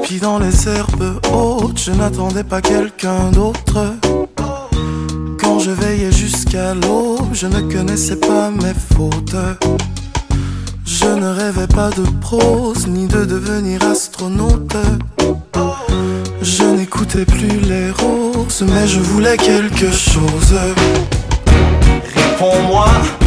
Pieds dans les herbes hautes, je n'attendais pas quelqu'un d'autre. Quand je veillais jusqu'à l'aube, je ne connaissais pas mes fautes. Je ne rêvais pas de prose, ni de devenir astronaute. Je n'écoutais plus les roses, mais je voulais quelque chose. Réponds-moi.